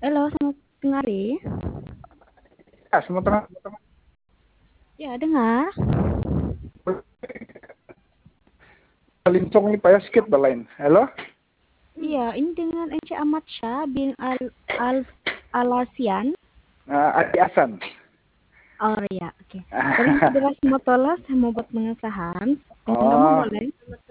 Halo, selamat tengah hari. Ya, semua tengah Ya, dengar. lincong ni payah sikit balain. Halo? Iya, ini dengan Encik Ahmad Syah bin Al-Alasian. Adi Hasan. Oh iya, oke. Dari Federasi Motola, saya mau buat pengesahan. Dengan kamu Oh, boleh?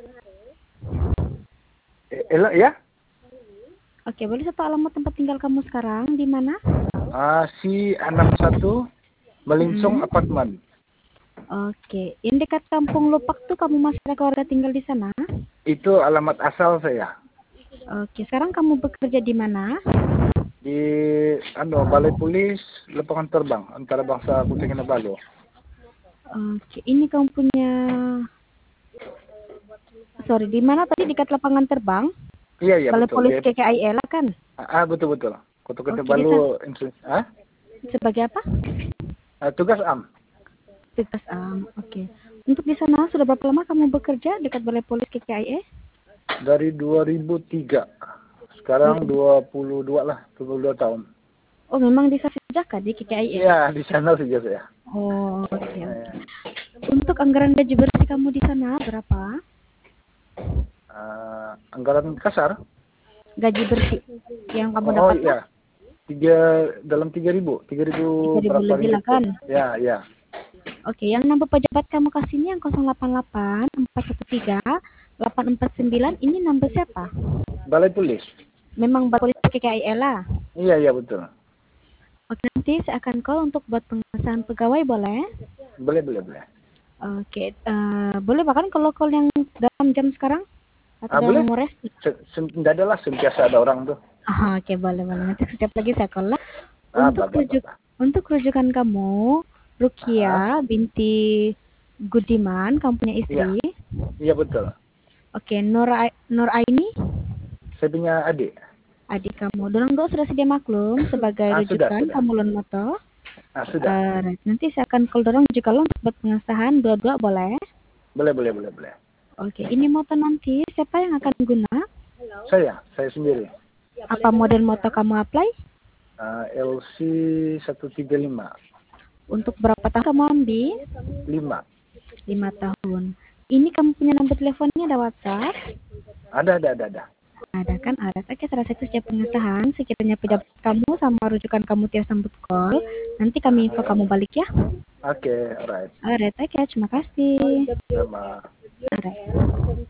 elok ya? Oke, boleh satu alamat tempat tinggal kamu sekarang? Di mana? Si 61 Melincong Hmm. Apartemen. Oke, yang dekat Kampung Lupak tuh kamu masih ada keluarga tinggal di sana? Itu alamat asal saya. Oke, sekarang kamu bekerja di mana? Di Balai Polis Lapangan Terbang antara bangsa Kota Kinabalu. Oke, ini kamu punya... Sorry, di mana tadi dekat lapangan terbang? Iya, iya Balai betul. Polis KKIL kan? Betul betul. Kota Oke, di sana Kinabalu sebagai apa? tugas am. Tugas oke. Untuk di sana sudah berapa lama kamu bekerja dekat Balai Polis KKIE? Dari 2003. Sekarang 22 lah, 22 tahun. Oh, memang di sana sejak di KKIE? Iya, di sana saja saya. Oh, oke. Eh, Untuk anggaran gaji bersih kamu di sana berapa? Anggaran kasar? Gaji bersih yang kamu Oh dapatkan? iya, dalam 3.000 3.000 berapa lebih lah ringgit ya? kan? Ya, ya. Oke, yang nomor pejabat kamu kasihnya yang 088 413 849 ini nomor siapa? Balai Polis. Memang Balai Polis KKIE lah. Iya, iya betul. Oke, nanti saya akan call untuk buat pengesahan pegawai boleh? Boleh, boleh, boleh. Oke, boleh bahkan kalau call yang dalam jam sekarang atau dalam Boleh? mau rest? Tidak ada lah, sentiasa ada orang tuh. Oke, boleh boleh. Nanti setiap lagi saya call lah. Untuk Bapak, bapak. untuk rujukan kamu, Ah, Rukia binti Gudiman, kamu punya iya, istri. iya betul. Oke, Nur Aini, Saya punya adik. adik kamu. Dorong sudah sedia maklum sebagai Sudah, rujukan sudah. kamu lon moto. Sudah. Right. Nanti saya akan call dorong juga lo untuk buat pengesahan dua-dua boleh? Boleh, boleh, boleh, boleh. Oke, ini moto nanti siapa yang akan guna? Saya sendiri. Apa model moto kamu apply? LC 135. Untuk berapa tahun kamu ambil? 5. 5 tahun. Ini kamu punya nomor teleponnya ada WhatsApp? Ada. Ada kan? Ada. Oke, salah satu setiap pengesahan. Sekiranya pejabat kamu sama rujukan kamu tiap sambut call, nanti kami info kamu balik ya. Oke, alright. Alright, oke. Terima kasih. Sama. Alright.